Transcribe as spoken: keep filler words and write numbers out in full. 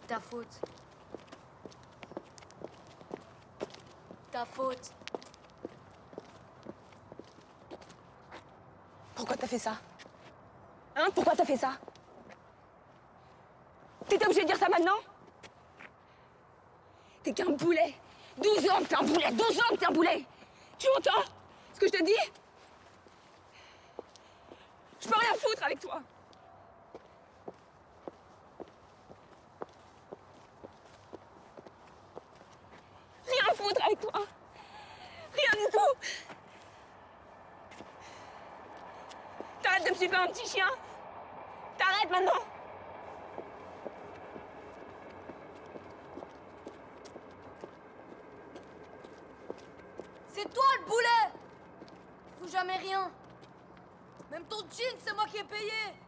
Ta faute. Ta faute. Pourquoi t'as fait ça? Hein? Pourquoi t'as fait ça? T'étais obligé de dire ça maintenant? T'es qu'un boulet. douze ans que t'es un boulet. douze ans que t'es un boulet. Tu entends ce que je te dis? Je peux rien foutre avec toi. Rien foutre avec toi. Rien du tout. T'arrêtes de me suivre un petit chien. T'arrêtes maintenant. C'est toi le boulet! Tu fous jamais rien. Même ton jean, c'est moi qui ai payé.